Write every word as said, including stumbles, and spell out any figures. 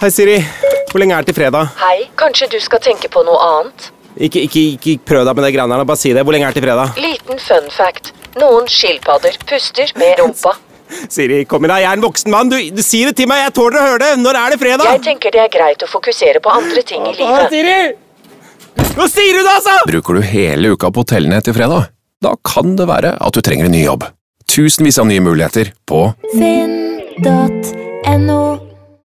Hei Siri, hvor lenge er det til fredag? Hei, kanskje du skal tenke på noe annet? Ikke, ikke, ikke prøv deg med det greiene her, bare si det. Hvor lenge er det til fredag? Liten fun fact. Noen skilpadder puster med rumpa. Siri, kom igjen da, jeg er en voksen mann. Du, du sier det til meg, jeg tåler å høre det. Når er det fredag? Jeg tenker det er greit å fokusere på andre ting i livet. Å, Siri! Hva sier du da, altså? Bruker du hele uka på hotellene til fredag? Da kan det være at du trenger en ny jobb. Tusenvis av nye muligheter på finn punktum no